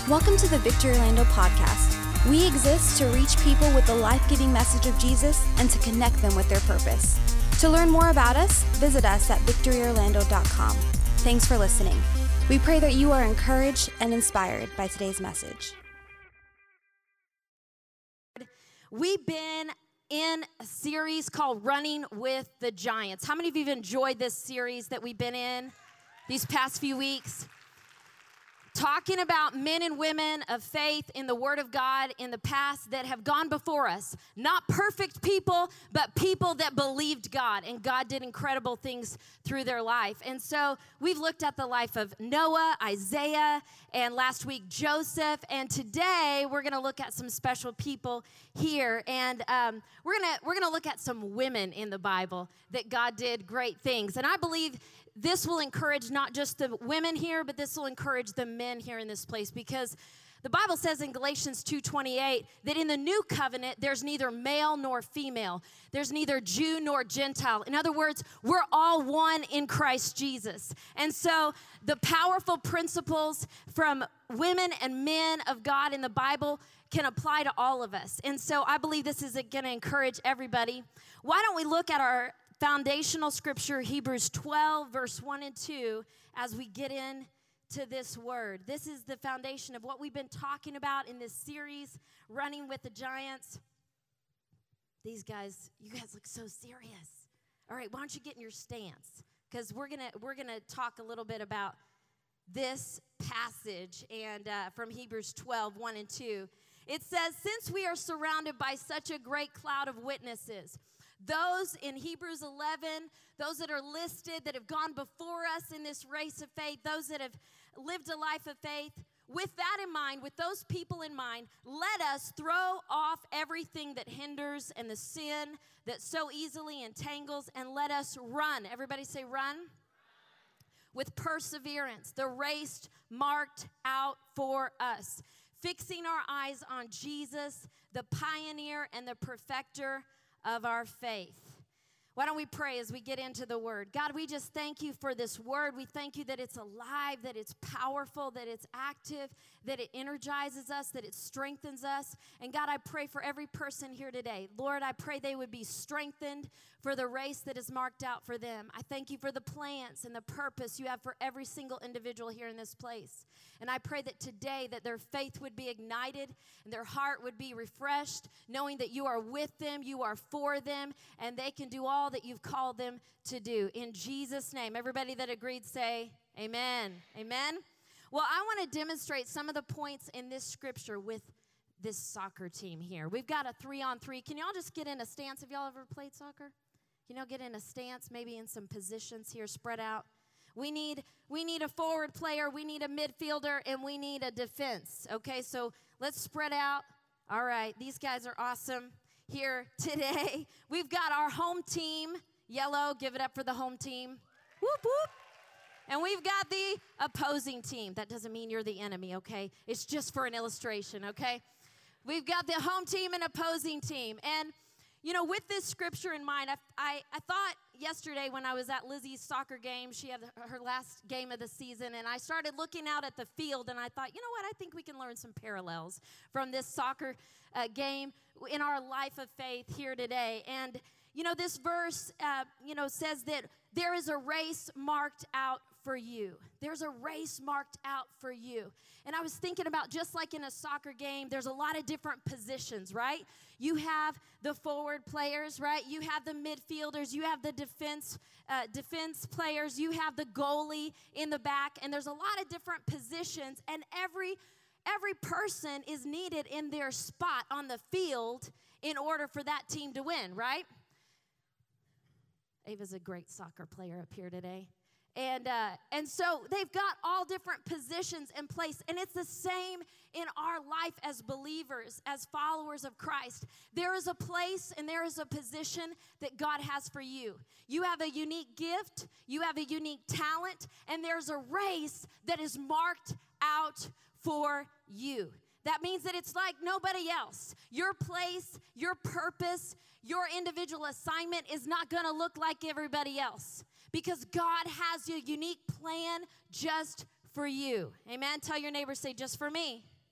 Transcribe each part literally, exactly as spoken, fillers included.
Welcome to the Victory Orlando podcast. We exist to reach people with the life-giving message of Jesus and to connect them with their purpose. To learn more about us, visit us at victory orlando dot com. Thanks for listening. We pray that you are encouraged and inspired by today's message. We've been in a series called Running with the Giants. How many of you have enjoyed this series that we've been in these past few weeks? Talking about men and women of faith in the Word of God in the past that have gone before us. Not perfect people, but people that believed God, and God did incredible things through their life. And so we've looked at the life of Noah, Isaiah, and last week Joseph. And today we're going to look at some special people here, and um, we're going to we're going to look at some women in the Bible that God did great things. And I believe this will encourage not just the women here, but this will encourage the men here in this place, because the Bible says in Galatians two twenty-eight that in the new covenant, there's neither male nor female. There's neither Jew nor Gentile. In other words, we're all one in Christ Jesus. And so the powerful principles from women and men of God in the Bible can apply to all of us. And so I believe this is going to encourage everybody. Why don't we look at our foundational scripture, Hebrews twelve, verse one and two, as we get into this word. This is the foundation of what we've been talking about in this series, Running with the Giants. These guys, you guys look so serious. All right, why don't you get in your stance? Because we're gonna we're gonna talk a little bit about this passage and uh, from Hebrews twelve, one and two. It says, since we are surrounded by such a great cloud of witnesses, those in Hebrews eleven, those that are listed that have gone before us in this race of faith, those that have lived a life of faith, with that in mind, with those people in mind, let us throw off everything that hinders and the sin that so easily entangles, and let us run. Everybody say run. With perseverance, the race marked out for us, fixing our eyes on Jesus, the pioneer and the perfecter of our faith. Why don't we pray as we get into the word? God, we just thank you for this word. We thank you that it's alive, that it's powerful, that it's active, that it energizes us, that it strengthens us. And God, I pray for every person here today. Lord, I pray they would be strengthened for the race that is marked out for them. I thank you for the plans and the purpose you have for every single individual here in this place. And I pray that today that their faith would be ignited and their heart would be refreshed, knowing that you are with them, you are for them, and they can do all that you've called them to do. In Jesus' name, everybody that agreed say amen. Amen. Well, I want to demonstrate some of the points in this scripture with this soccer team here. We've got a three-on-three. Can y'all just get in a stance? Have y'all ever played soccer? Can y'all get in a stance, maybe in some positions here, spread out? We need we need a forward player, we need a midfielder, and we need a defense. Okay, so let's spread out. All right, these guys are awesome here today. We've got our home team, yellow, give it up for the home team. Whoop, whoop. And we've got the opposing team. That doesn't mean you're the enemy, okay? It's just for an illustration, okay? We've got the home team and opposing team. And you know, with this scripture in mind, I, I, I thought yesterday when I was at Lizzie's soccer game, she had her last game of the season, and I started looking out at the field, and I thought, you know what, I think we can learn some parallels from this soccer uh, game in our life of faith here today. And, you know, this verse, uh, you know, says that there is a race marked out for you. There's a race marked out for you. And I was thinking about, just like in a soccer game, there's a lot of different positions, right? You have the forward players, right? You have the midfielders. You have the defense uh, defense players. You have the goalie in the back. And there's a lot of different positions. And every every person is needed in their spot on the field in order for that team to win, right? Ava's a great soccer player up here today. And uh, and so they've got all different positions in place. And it's the same in our life as believers, as followers of Christ. There is a place and there is a position that God has for you. You have a unique gift. You have a unique talent. And there's a race that is marked out for you. That means that it's like nobody else. Your place, your purpose, your individual assignment is not going to look like everybody else, because God has a unique plan just for you. Amen? Tell your neighbor, say, just for me.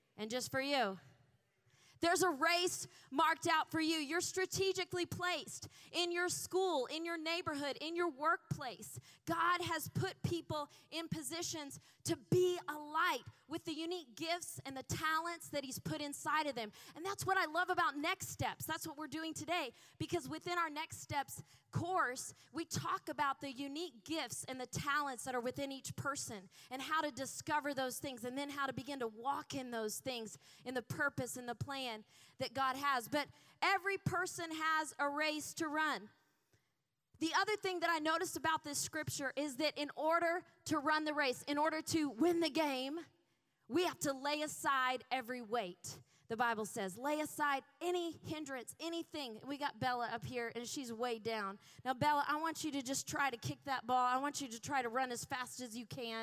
And just for you. There's a race marked out for you. You're strategically placed in your school, in your neighborhood, in your workplace. God has put people in positions to be a light with the unique gifts and the talents that he's put inside of them. And that's what I love about Next Steps. That's what we're doing today, because within our Next Steps course, we talk about the unique gifts and the talents that are within each person and how to discover those things and then how to begin to walk in those things in the purpose and the plan that God has. But every person has a race to run. The other thing that I noticed about this scripture is that in order to run the race, in order to win the game, we have to lay aside every weight. The Bible says, lay aside any hindrance, anything. We got Bella up here, and she's way down. Now, Bella, I want you to just try to kick that ball. I want you to try to run as fast as you can.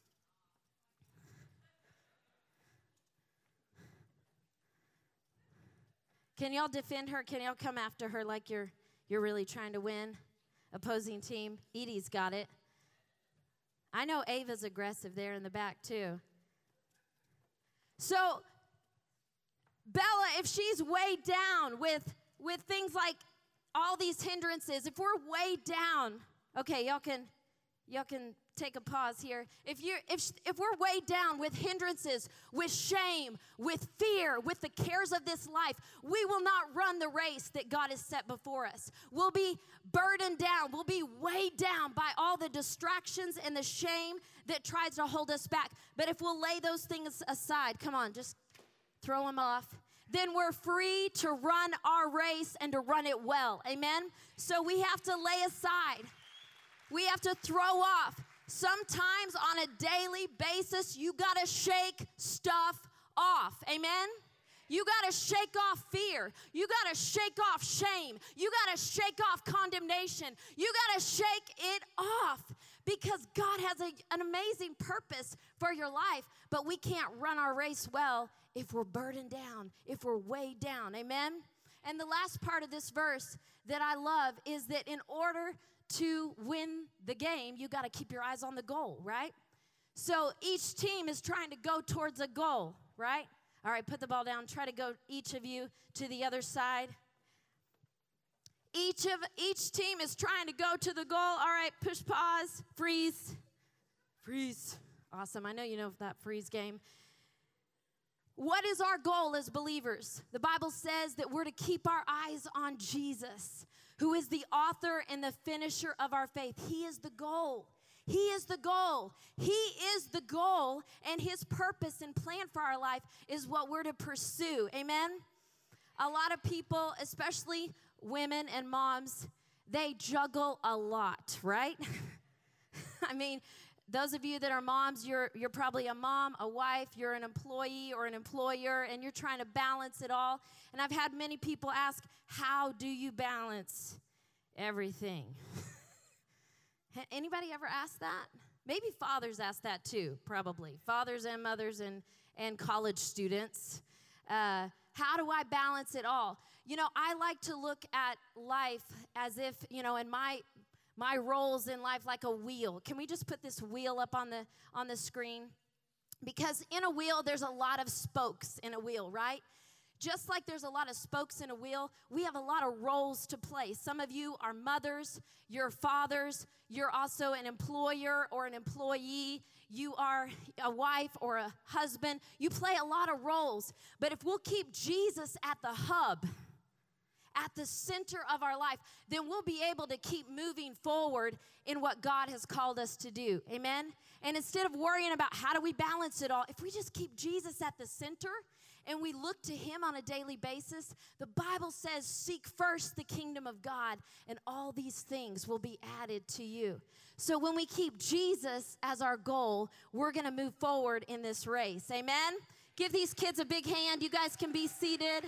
Can y'all defend her? Can y'all come after her like you're you're really trying to win? Opposing team. Edie's got it. I know Ava's aggressive there in the back, too. So, Bella, if she's weighed down with, with things like all these hindrances, if we're weighed down, okay, y'all can y'all can take a pause here. If you if if we're weighed down with hindrances, with shame, with fear, with the cares of this life, we will not run the race that God has set before us. We'll be burdened down. We'll be weighed down by all the distractions and the shame that tries to hold us back. But if we'll lay those things aside, come on, just throw them off. Then we're free to run our race and to run it well. Amen? So we have to lay aside. We have to throw off. Sometimes on a daily basis, you got to shake stuff off. Amen? You got to shake off fear. You got to shake off shame. You got to shake off condemnation. You got to shake it off because God has a, an amazing purpose for your life, but we can't run our race well if we're burdened down, if we're weighed down. Amen? And the last part of this verse that I love is that in order to win the game, you got to keep your eyes on the goal, right? So each team is trying to go towards a goal, right? All right, put the ball down. Try to go, each of you, to the other side. Each of each team is trying to go to the goal. All right, push pause, freeze, freeze. Awesome. I know you know that freeze game. What is our goal as believers? The Bible says that we're to keep our eyes on Jesus, who is the author and the finisher of our faith. He is the goal. He is the goal. He is the goal, and his purpose and plan for our life is what we're to pursue. Amen? A lot of people, especially women and moms, they juggle a lot, right? I mean, those of you that are moms, you're you're probably a mom, a wife, you're an employee or an employer, and you're trying to balance it all. And I've had many people ask, how do you balance everything? Anybody ever asked that? Maybe fathers ask that too, probably. Fathers and mothers and, and college students. Uh, how do I balance it all? You know, I like to look at life as if, you know, in my my roles in life like a wheel. Can we just put this wheel up on the on the screen? Because in a wheel, there's a lot of spokes in a wheel, right? Just like there's a lot of spokes in a wheel, we have a lot of roles to play. Some of you are mothers, you're fathers, you're also an employer or an employee, you are a wife or a husband. You play a lot of roles. But if we'll keep Jesus at the hub, at the center of our life, then we'll be able to keep moving forward in what God has called us to do. Amen? And instead of worrying about how do we balance it all, if we just keep Jesus at the center and we look to him on a daily basis, the Bible says, seek first the kingdom of God, and all these things will be added to you. So when we keep Jesus as our goal, we're going to move forward in this race. Amen? Give these kids a big hand. You guys can be seated.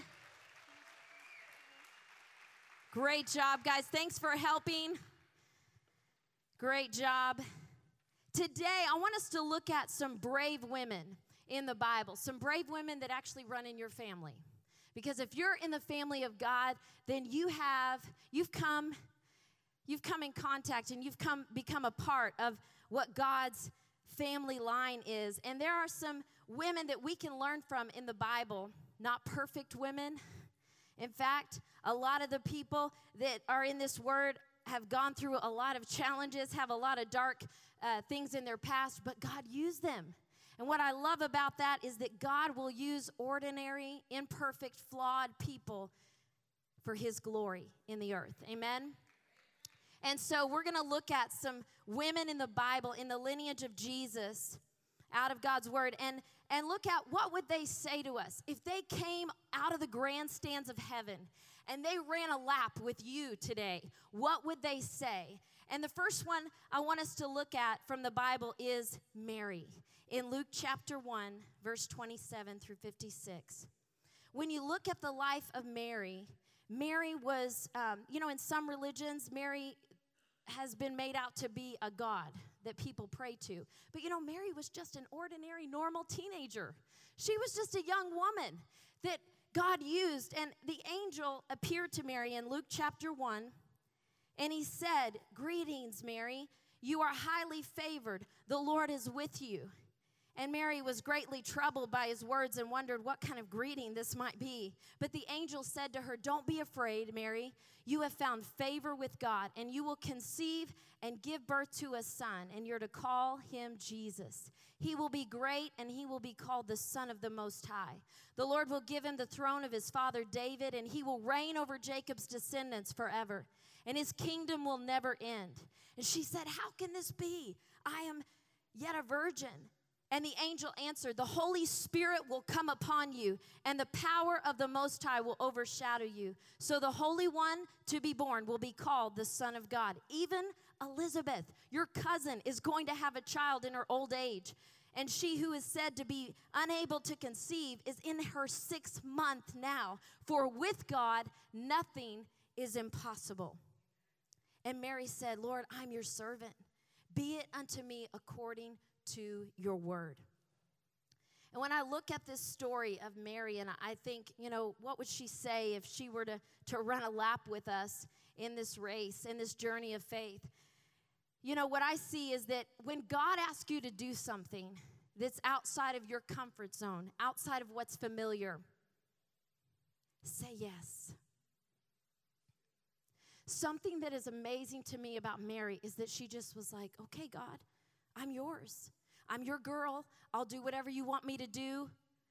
Great job, guys. Thanks for helping. Great job. Today, I want us to look at some brave women in the Bible, some brave women that actually run in your family. Because if you're in the family of God, then you have, you've come, you've come in contact and you've come become a part of what God's family line is. And there are some women that we can learn from in the Bible, not perfect women. In fact, a lot of the people that are in this word have gone through a lot of challenges, have a lot of dark uh, things in their past, but God used them. And what I love about that is that God will use ordinary, imperfect, flawed people for his glory in the earth. Amen? And so we're going to look at some women in the Bible, in the lineage of Jesus, out of God's word, and, and look at what would they say to us. If they came out of the grandstands of heaven and they ran a lap with you today, what would they say? And the first one I want us to look at from the Bible is Mary. In Luke chapter one, verse twenty-seven through fifty-six. When you look at the life of Mary, Mary was, um, you know, in some religions, Mary has been made out to be a god that people pray to. But, you know, Mary was just an ordinary, normal teenager. She was just a young woman that God used. And the angel appeared to Mary in Luke chapter one, and he said, "Greetings, Mary. You are highly favored. The Lord is with you." And Mary was greatly troubled by his words and wondered what kind of greeting this might be. But the angel said to her, "Don't be afraid, Mary. You have found favor with God, and you will conceive and give birth to a son, and you're to call him Jesus. He will be great, and he will be called the Son of the Most High. The Lord will give him the throne of his father David, and he will reign over Jacob's descendants forever, and his kingdom will never end." And she said, "How can this be? I am yet a virgin." And the angel answered, "The Holy Spirit will come upon you, and the power of the Most High will overshadow you. So the Holy One to be born will be called the Son of God. Even Elizabeth, your cousin, is going to have a child in her old age. And she who is said to be unable to conceive is in her sixth month now. For with God, nothing is impossible." And Mary said, "Lord, I'm your servant. Be it unto me according to your word." And when I look at this story of Mary, and I think, you know, what would she say if she were to, to run a lap with us in this race, in this journey of faith? You know, what I see is that when God asks you to do something that's outside of your comfort zone, outside of what's familiar, say yes. Something that is amazing to me about Mary is that she just was like, "Okay, God, I'm yours. I'm your girl. I'll do whatever you want me to do.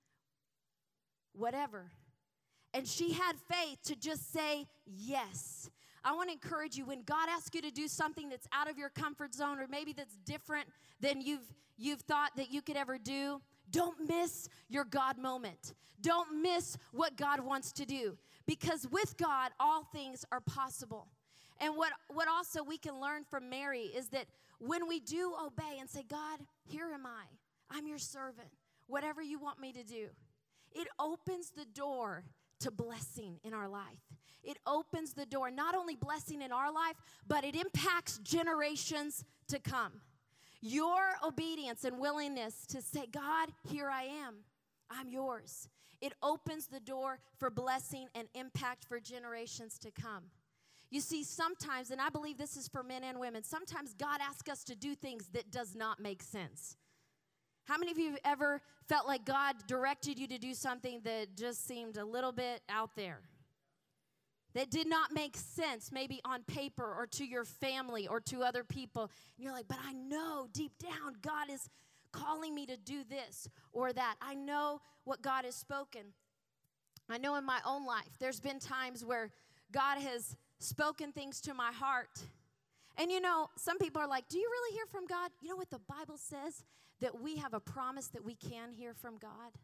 Whatever." And she had faith to just say yes. I want to encourage you, when God asks you to do something that's out of your comfort zone, or maybe that's different than you've you've thought that you could ever do, don't miss your God moment. Don't miss what God wants to do. Because with God, all things are possible. And what, what also we can learn from Mary is that when we do obey and say, "God, here am I. I'm your servant. Whatever you want me to do," it opens the door to blessing in our life. It opens the door, not only blessing in our life, but it impacts generations to come. Your obedience and willingness to say, "God, here I am. I'm yours." It opens the door for blessing and impact for generations to come. You see, sometimes, and I believe this is for men and women, sometimes God asks us to do things that does not make sense. How many of you have ever felt like God directed you to do something that just seemed a little bit out there? That did not make sense, maybe on paper or to your family or to other people. And you're like, "But I know deep down God is calling me to do this or that. I know what God has spoken." I know in my own life, there's been times where God has spoken things to my heart. And you know, some people are like, "Do you really hear from God?" You know what the Bible says? That we have a promise that we can hear from God.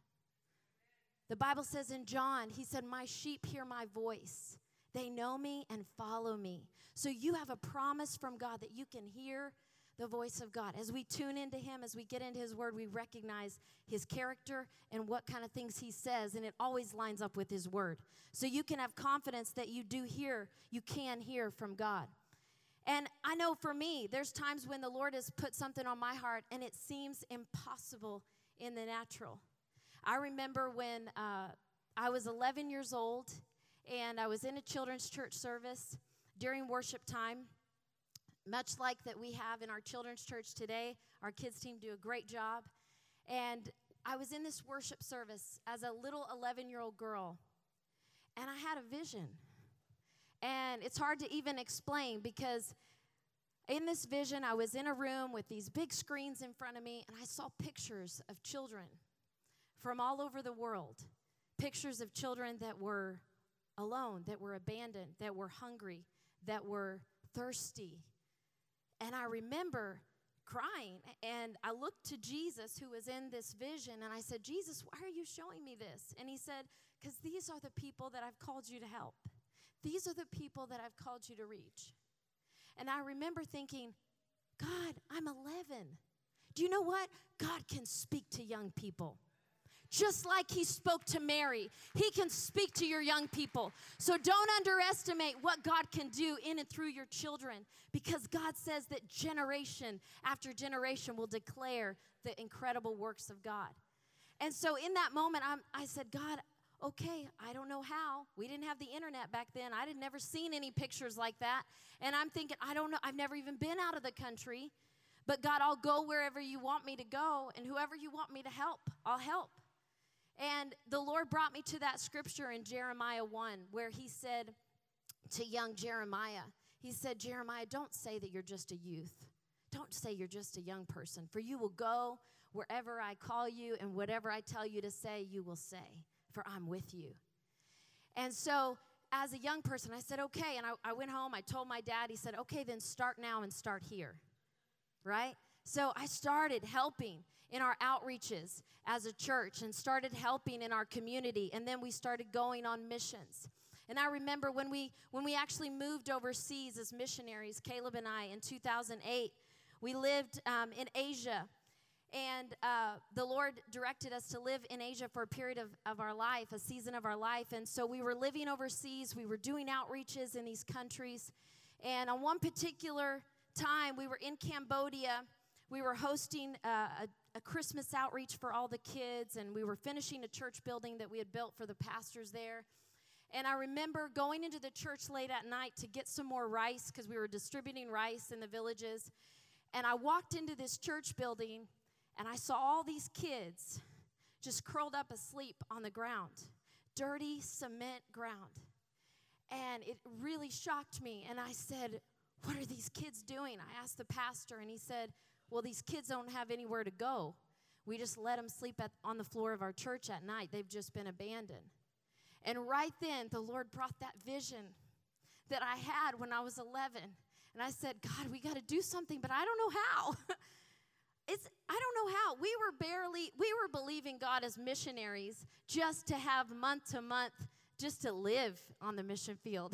The Bible says in John, he said, "My sheep hear my voice. They know me and follow me." So you have a promise from God that you can hear the voice of God. As we tune into him, as we get into his word, we recognize his character and what kind of things he says, and it always lines up with his word. So you can have confidence that you do hear, you can hear from God. And I know for me, there's times when the Lord has put something on my heart and it seems impossible in the natural. I remember when uh, I was eleven years old and I was in a children's church service during worship time. Much like that we have in our children's church today, our kids team do a great job. And I was in this worship service as a little eleven-year-old girl, and I had a vision. And it's hard to even explain because in this vision, I was in a room with these big screens in front of me, and I saw pictures of children from all over the world. Pictures of children that were alone, that were abandoned, that were hungry, that were thirsty. And I remember crying, and I looked to Jesus, who was in this vision, and I said, Jesus, why are you showing me this? And he said, because these are the people that I've called you to help. These are the people that I've called you to reach. And I remember thinking, God, I'm eleven. Do you know what? God can speak to young people. Just like he spoke to Mary, he can speak to your young people. So don't underestimate what God can do in and through your children, because God says that generation after generation will declare the incredible works of God. And so in that moment, I'm, I said, God, okay, I don't know how. We didn't have the internet back then. I had never seen any pictures like that. And I'm thinking, I don't know. I've never even been out of the country. But God, I'll go wherever you want me to go. And whoever you want me to help, I'll help. And the Lord brought me to that scripture in Jeremiah one, where he said to young Jeremiah, he said, Jeremiah, don't say that you're just a youth. Don't say you're just a young person. For you will go wherever I call you, and whatever I tell you to say, you will say. For I'm with you. And so as a young person, I said, okay. And I, I went home. I told my dad. He said, okay, then start now and start here. Right? So I started helping in our outreaches as a church and started helping in our community. And then we started going on missions. And I remember when we when we actually moved overseas as missionaries, Caleb and I, in two thousand eight, we lived um, in Asia. And uh, the Lord directed us to live in Asia for a period of, of our life, a season of our life. And so we were living overseas. We were doing outreaches in these countries. And on one particular time, we were in Cambodia. We were hosting uh, a, a Christmas outreach for all the kids. And we were finishing a church building that we had built for the pastors there. And I remember going into the church late at night to get some more rice, because we were distributing rice in the villages. And I walked into this church building, and I saw all these kids just curled up asleep on the ground, dirty cement ground. And it really shocked me. And I said, what are these kids doing? I asked the pastor, and he said, well, these kids don't have anywhere to go. We just let them sleep at, on the floor of our church at night. They've just been abandoned. And right then, the Lord brought that vision that I had when I was eleven. And I said, God, we got to do something, but I don't know how. It's, I don't know how. We were barely, we were believing God as missionaries just to have month to month, just to live on the mission field.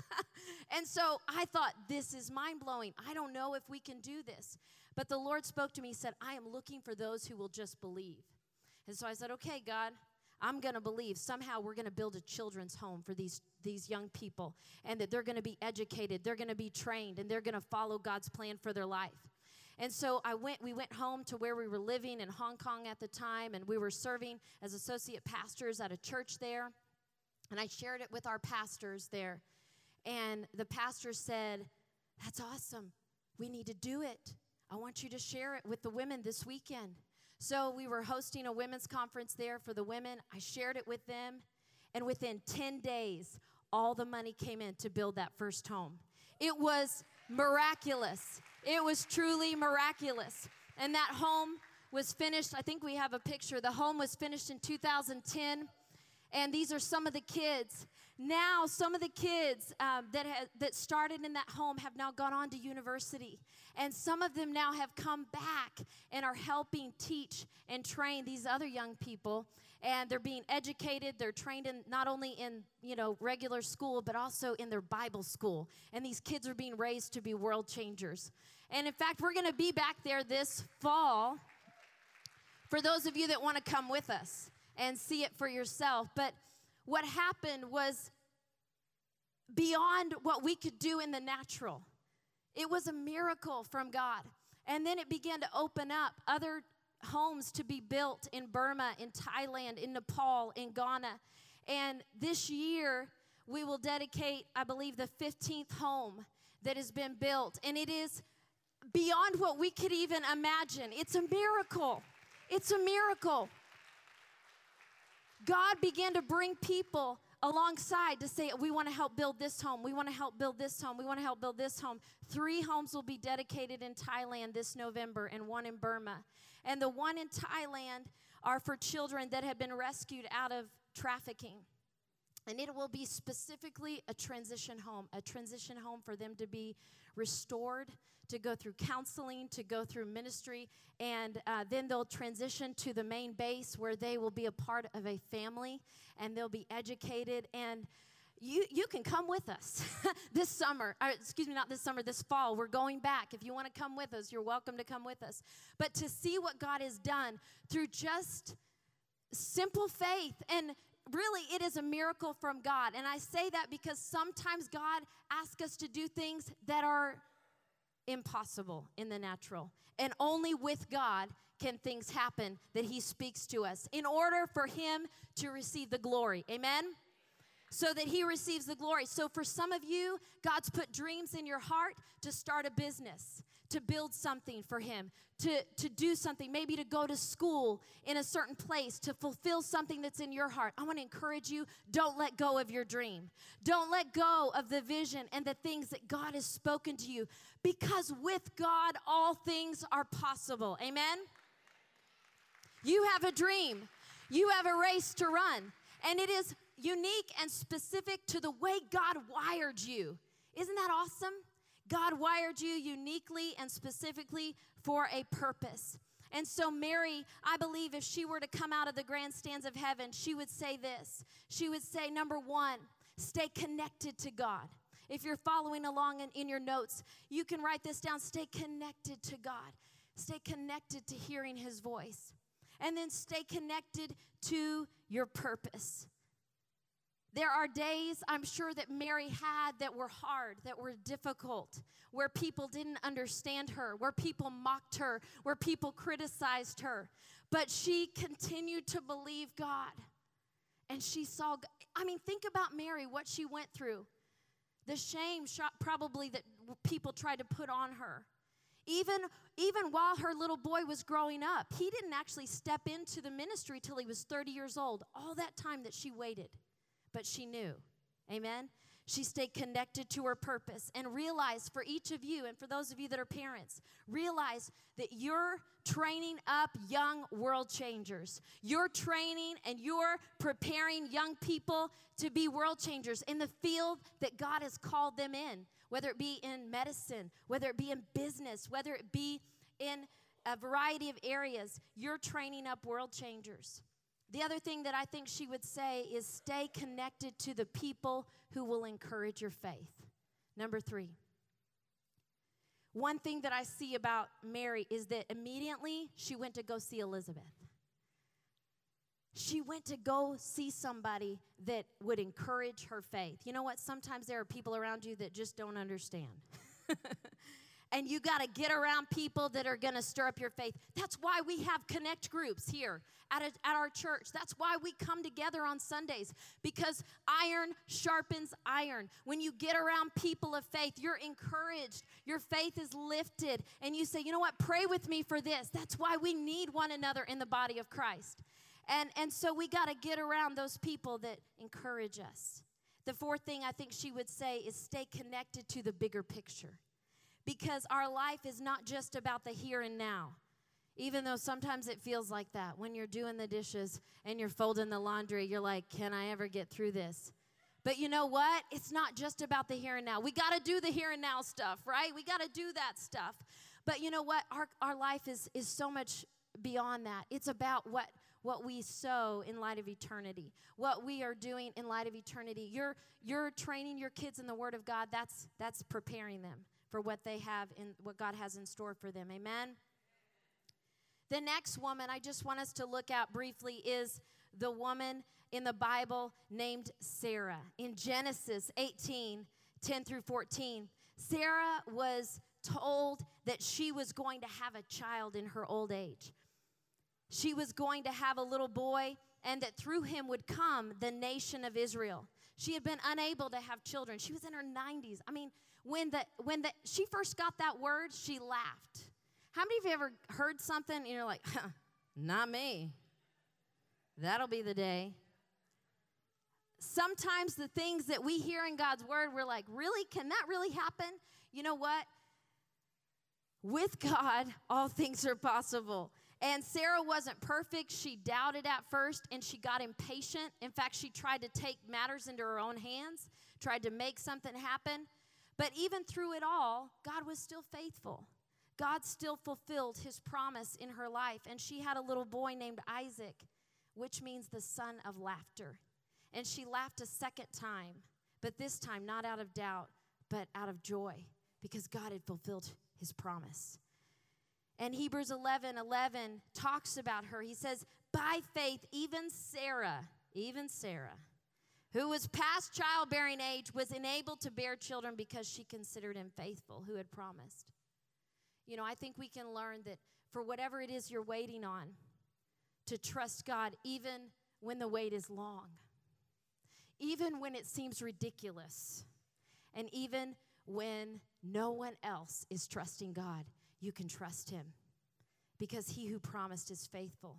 And so I thought, this is mind-blowing. I don't know if we can do this. But the Lord spoke to me, he said, I am looking for those who will just believe. And so I said, okay, God, I'm going to believe. Somehow we're going to build a children's home for these, these young people, and that they're going to be educated, they're going to be trained, and they're going to follow God's plan for their life. And so I went. We went home to where we were living in Hong Kong at the time, and we were serving as associate pastors at a church there. And I shared it with our pastors there. And the pastor said, that's awesome. We need to do it. I want you to share it with the women this weekend. So we were hosting a women's conference there for the women. I shared it with them. And within ten days, all the money came in to build that first home. It was miraculous. It was truly miraculous. And that home was finished. I think we have a picture. The home was finished in two thousand ten. And these are some of the kids. Now, some of the kids um, that ha- that started in that home have now gone on to university. And some of them now have come back and are helping teach and train these other young people. And they're being educated. They're trained in not only in, you know, regular school, but also in their Bible school. And these kids are being raised to be world changers. And in fact, we're going to be back there this fall for those of you that want to come with us and see it for yourself. But what happened was beyond what we could do in the natural. It was a miracle from God. And then it began to open up other homes to be built in Burma, in Thailand, in Nepal, in Ghana. And this year, we will dedicate, I believe, the fifteenth home that has been built. And it is beyond what we could even imagine. It's a miracle. It's a miracle. God began to bring people alongside to say, we want to help build this home. We want to help build this home. We want to help build this home. Three homes will be dedicated in Thailand this November and one in Burma. And the one in Thailand are for children that have been rescued out of trafficking. And it will be specifically a transition home, a transition home for them to be restored, to go through counseling, to go through ministry, and uh, then they'll transition to the main base where they will be a part of a family, and they'll be educated. And you you can come with us this summer, or excuse me, not this summer, this fall. We're going back. If you want to come with us, you're welcome to come with us. But to see what God has done through just simple faith, and really, it is a miracle from God. And I say that because sometimes God asks us to do things that are impossible in the natural. And only with God can things happen that he speaks to us in order for him to receive the glory. Amen? So that he receives the glory. So for some of you, God's put dreams in your heart to start a business, to build something for him, to, to do something, maybe to go to school in a certain place, to fulfill something that's in your heart. I want to encourage you, don't let go of your dream. Don't let go of the vision and the things that God has spoken to you, because with God, all things are possible. Amen? You have a dream. You have a race to run, and it is unique and specific to the way God wired you. Isn't that awesome? God wired you uniquely and specifically for a purpose. And so Mary, I believe if she were to come out of the grandstands of heaven, she would say this. She would say, number one, stay connected to God. If you're following along in, in your notes, you can write this down. Stay connected to God. Stay connected to hearing his voice. And then stay connected to your purpose. There are days, I'm sure, that Mary had that were hard, that were difficult, where people didn't understand her, where people mocked her, where people criticized her. But she continued to believe God. And she saw, I mean, think about Mary, what she went through. The shame shot probably that people tried to put on her. Even, even while her little boy was growing up, he didn't actually step into the ministry till he was thirty years old. All that time that she waited. But she knew, amen? She stayed connected to her purpose and realized for each of you and for those of you that are parents, realize that you're training up young world changers. You're training and you're preparing young people to be world changers in the field that God has called them in, whether it be in medicine, whether it be in business, whether it be in a variety of areas. You're training up world changers. The other thing that I think she would say is stay connected to the people who will encourage your faith. Number three. One thing that I see about Mary is that immediately she went to go see Elizabeth. She went to go see somebody that would encourage her faith. You know what? Sometimes there are people around you that just don't understand. And you got to get around people that are going to stir up your faith. That's why we have connect groups here at, a, at our church. That's why we come together on Sundays, because iron sharpens iron. When you get around people of faith, you're encouraged. Your faith is lifted. And you say, you know what, pray with me for this. That's why we need one another in the body of Christ. And, and so we got to get around those people that encourage us. The fourth thing I think she would say is stay connected to the bigger picture. Because our life is not just about the here and now, even though sometimes it feels like that. When you're doing the dishes and you're folding the laundry, you're like, can I ever get through this? But you know what? It's not just about the here and now. We got to do the here and now stuff, right? We got to do that stuff. But you know what? Our, our life is, is so much beyond that. It's about what, what we sow in light of eternity, what we are doing in light of eternity. You're, you're training your kids in the Word of God. That's, that's preparing them for what they have in what God has in store for them. Amen? The next woman I just want us to look at briefly is the woman in the Bible named Sarah. In Genesis eighteen, ten through fourteen, Sarah was told that she was going to have a child in her old age. She was going to have a little boy, and that through him would come the nation of Israel. She had been unable to have children. She was in her nineties. I mean, When the when the she first got that word, she laughed. How many of you ever heard something and you're like, huh, not me. That'll be the day. sometimes the things that we hear in God's word, we're like, really? Can that really happen? You know what? With God, all things are possible. And Sarah wasn't perfect. She doubted at first, and she got impatient. In fact, she tried to take matters into her own hands, tried to make something happen. But even through it all, God was still faithful. God still fulfilled his promise in her life. And she had a little boy named Isaac, which means the son of laughter. And she laughed a second time, but this time not out of doubt, but out of joy, because God had fulfilled his promise. And Hebrews eleven eleven talks about her. He says, by faith, even Sarah, even Sarah, who was past childbearing age, was enabled to bear children because she considered him faithful who had promised. You know, I think we can learn that for whatever it is you're waiting on, to trust God even when the wait is long, even when it seems ridiculous, and even when no one else is trusting God, you can trust him because he who promised is faithful.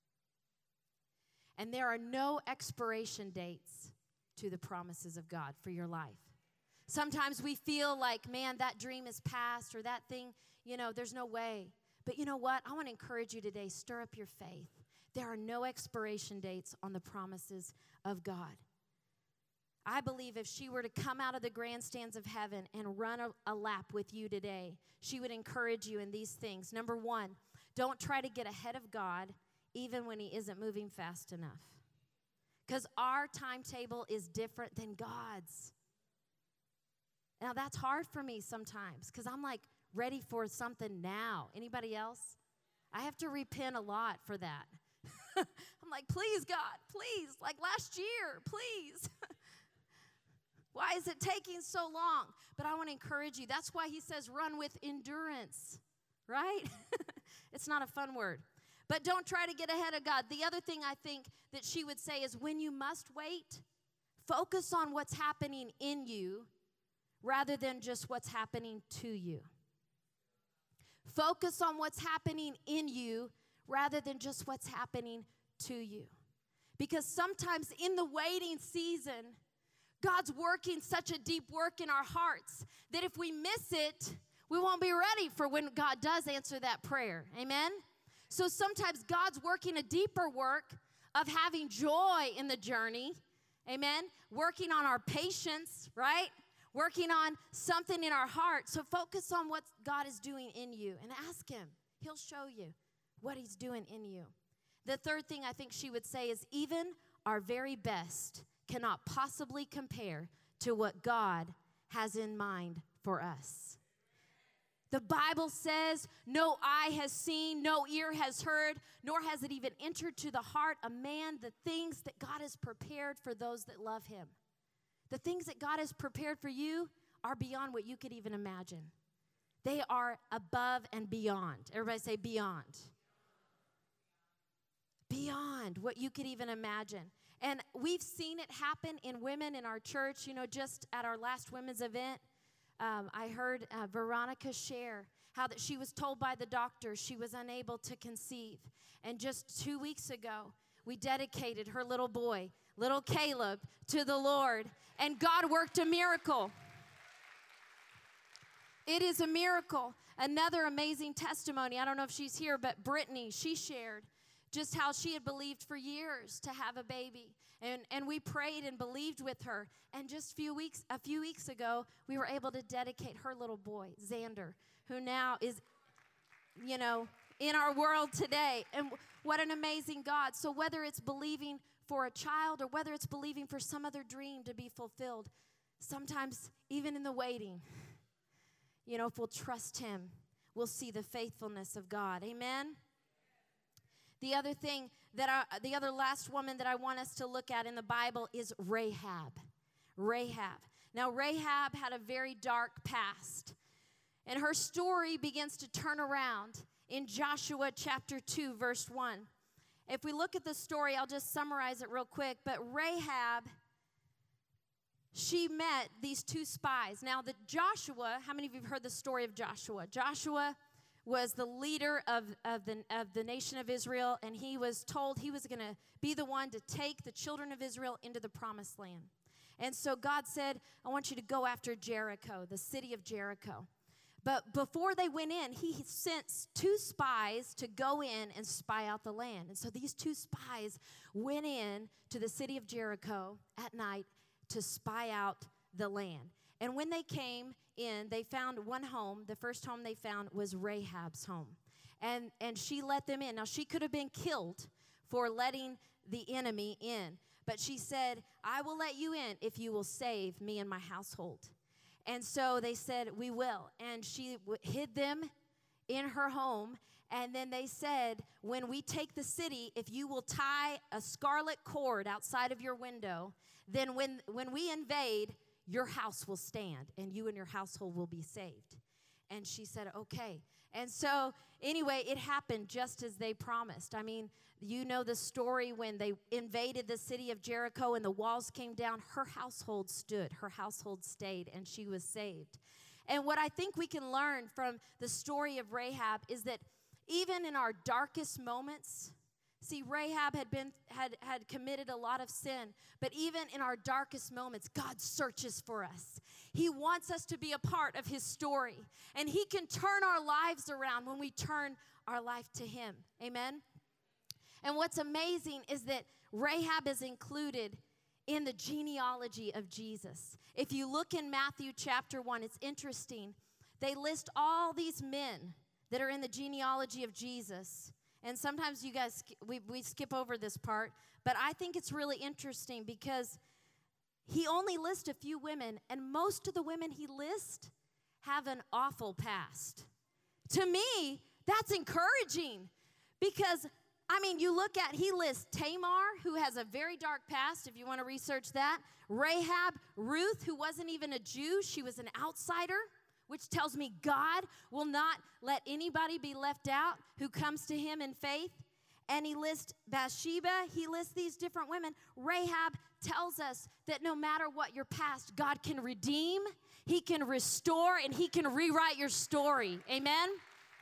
And there are no expiration dates to the promises of God for your life. Sometimes we feel like, man, that dream is past, or that thing, you know, there's no way. But you know what? I want to encourage you today, stir up your faith. There are no expiration dates on the promises of God. I believe if she were to come out of the grandstands of heaven and run a, a lap with you today, she would encourage you in these things. Number one, don't try to get ahead of God even when he isn't moving fast enough. Because our timetable is different than God's. Now, that's hard for me sometimes because I'm like ready for something now. Anybody else? I have to repent a lot for that. I'm like, please, God, please, like last year, please. Why is it taking so long? But I want to encourage you. That's why he says run with endurance, right? It's not a fun word. But don't try to get ahead of God. The other thing I think that she would say is when you must wait, focus on what's happening in you rather than just what's happening to you. Focus on what's happening in you rather than just what's happening to you. Because sometimes in the waiting season, God's working such a deep work in our hearts that if we miss it, we won't be ready for when God does answer that prayer. Amen? So sometimes God's working a deeper work of having joy in the journey. Amen? Working on our patience, right? Working on something in our heart. So focus on what God is doing in you and ask him. He'll show you what he's doing in you. The third thing I think she would say is even our very best cannot possibly compare to what God has in mind for us. The Bible says, no eye has seen, no ear has heard, nor has it even entered to the heart of man the things that God has prepared for those that love him. The things that God has prepared for you are beyond what you could even imagine. They are above and beyond. Everybody say beyond. Beyond what you could even imagine. And we've seen it happen in women in our church. You know, just at our last women's event, um, I heard uh, Veronica share how that she was told by the doctor she was unable to conceive. And just two weeks ago, we dedicated her little boy, little Caleb, to the Lord. And God worked a miracle. It is a miracle. Another amazing testimony. I don't know if she's here, but Brittany, she shared just how she had believed for years to have a baby. And, and we prayed and believed with her. And just few weeks, a few weeks ago, we were able to dedicate her little boy, Xander, who now is, you know, in our world today. And what an amazing God. So whether it's believing for a child or whether it's believing for some other dream to be fulfilled, sometimes even in the waiting, you know, if we'll trust him, we'll see the faithfulness of God. Amen? The other thing that I, the other last woman that I want us to look at in the Bible is Rahab. Rahab. Now, Rahab had a very dark past. And her story begins to turn around in Joshua chapter two, verse one. If we look at the story, I'll just summarize it real quick. But Rahab, she met these two spies. Now, the Joshua, how many of you have heard the story of Joshua? Joshua was the leader of, of, the, of the nation of Israel, and he was told he was going to be the one to take the children of Israel into the promised land. And so God said, I want you to go after Jericho, the city of Jericho. But before they went in, he sent two spies to go in and spy out the land. And so these two spies went in to the city of Jericho at night to spy out the land. And when they came in, they found one home. The first home they found was Rahab's home. And, and she let them in. Now, she could have been killed for letting the enemy in. But she said, I will let you in if you will save me and my household. And so they said, we will. And she w- hid them in her home. And then they said, when we take the city, if you will tie a scarlet cord outside of your window, then when, when we invade, your house will stand and you and your household will be saved. And she said, okay. And so anyway, it happened just as they promised. I mean, you know the story when they invaded the city of Jericho and the walls came down, her household stood, her household stayed, and she was saved. And what I think we can learn from the story of Rahab is that even in our darkest moments, see, Rahab had been had, had committed a lot of sin, but even in our darkest moments, God searches for us. He wants us to be a part of his story, and he can turn our lives around when we turn our life to him. Amen? And what's amazing is that Rahab is included in the genealogy of Jesus. If you look in Matthew chapter one, it's interesting. They list all these men that are in the genealogy of Jesus. And sometimes you guys, we, we skip over this part, but I think it's really interesting because he only lists a few women, and most of the women he lists have an awful past. To me, that's encouraging because, I mean, you look at, he lists Tamar, who has a very dark past, if you want to research that. Rahab, Ruth, who wasn't even a Jew, she was an outsider, which tells me God will not let anybody be left out who comes to him in faith. And he lists Bathsheba, he lists these different women. Rahab tells us that no matter what your past, God can redeem, he can restore, and he can rewrite your story. Amen?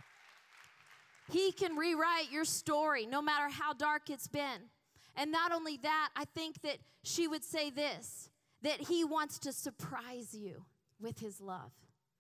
He can rewrite your story no matter how dark it's been. And not only that, I think that she would say this, that he wants to surprise you with his love.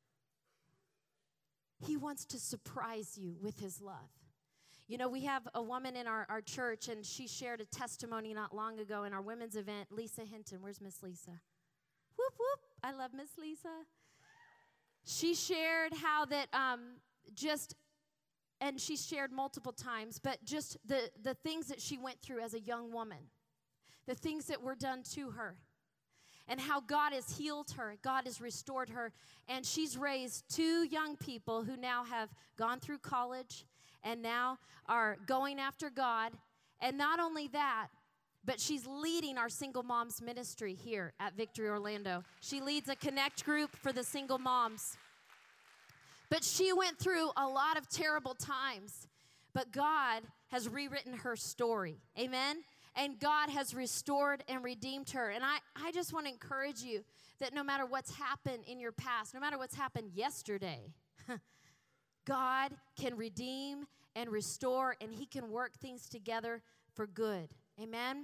He wants to surprise you with his love. You know, we have a woman in our, our church, and she shared a testimony not long ago in our women's event, Lisa Hinton. Where's Miss Lisa? Whoop, whoop. I love Miss Lisa. She shared how that um, just, and she shared multiple times, but just the, the things that she went through as a young woman, the things that were done to her, and how God has healed her, God has restored her, and she's raised two young people who now have gone through college and now are going after God. And not only that, but she's leading our single moms ministry here at Victory Orlando. She leads a connect group for the single moms. But she went through a lot of terrible times, but God has rewritten her story. Amen? And God has restored and redeemed her. And I, I just want to encourage you that no matter what's happened in your past, no matter what's happened yesterday, God can redeem and restore, and he can work things together for good. Amen?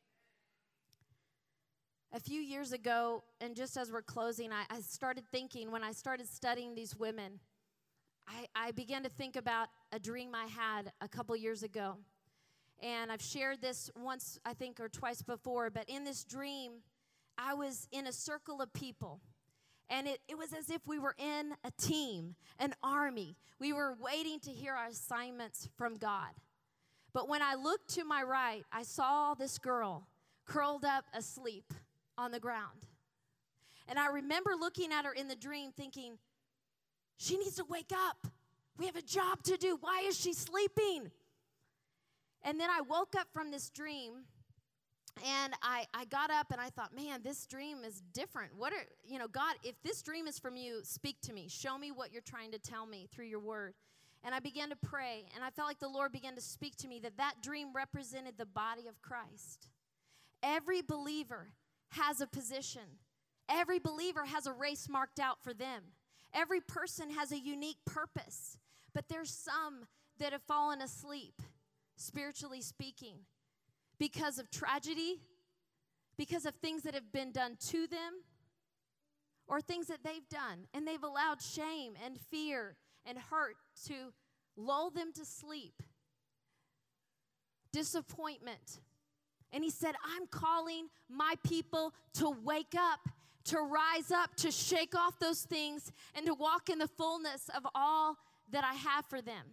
A few years ago, and just as we're closing, I, I started thinking, when I started studying these women, I, I began to think about a dream I had a couple years ago. And I've shared this once, I think, or twice before, but in this dream, I was in a circle of people. And it, it was as if we were in a team, an army. We were waiting to hear our assignments from God. But when I looked to my right, I saw this girl curled up asleep on the ground. And I remember looking at her in the dream thinking, she needs to wake up. We have a job to do. Why is she sleeping? And then I woke up from this dream, and I, I got up, and I thought, man, this dream is different. What are, you know, God, if this dream is from you, speak to me. Show me what you're trying to tell me through your word. And I began to pray, and I felt like the Lord began to speak to me that that dream represented the body of Christ. Every believer has a position. Every believer has a race marked out for them. Every person has a unique purpose. But there's some that have fallen asleep, spiritually speaking, because of tragedy, because of things that have been done to them, or things that they've done, and they've allowed shame and fear and hurt to lull them to sleep. Disappointment. And he said, I'm calling my people to wake up, to rise up, to shake off those things, and to walk in the fullness of all that I have for them.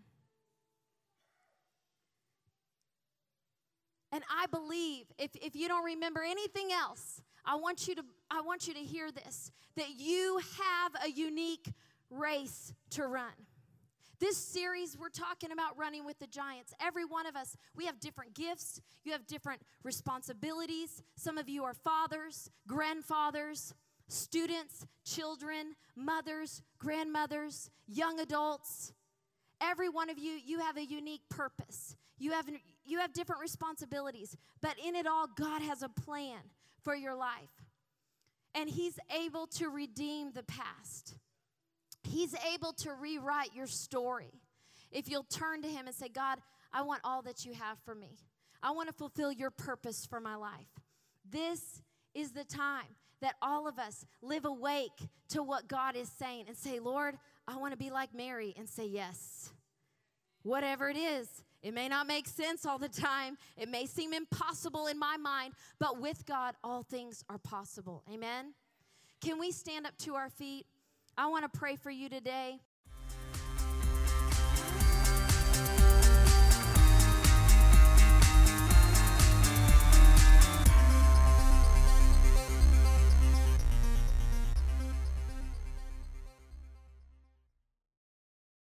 And I believe, if, if you don't remember anything else, I want you to I want you to hear this, that you have a unique race to run. This series, we're talking about running with the giants. Every one of us, we have different gifts. You have different responsibilities. Some of you are fathers, grandfathers, students, children, mothers, grandmothers, young adults. Every one of you, you have a unique purpose. You have, you have different responsibilities. But in it all, God has a plan for your life. And he's able to redeem the past. He's able to rewrite your story. If you'll turn to him and say, God, I want all that you have for me. I want to fulfill your purpose for my life. This is the time that all of us live awake to what God is saying and say, Lord, I want to be like Mary and say yes. Whatever it is. It may not make sense all the time. It may seem impossible in my mind, but with God, all things are possible. Amen? Can we stand up to our feet? I want to pray for you today.